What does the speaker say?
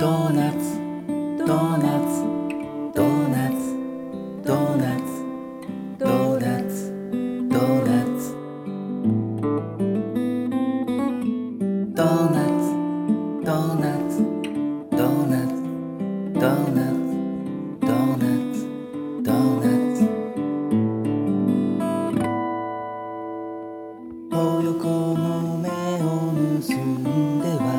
ドーナツドーナツドーナツドーナツドーナツドーナツドーナツドーナツドーナツドーナツドーナツドーナツ東横の目を盗んでは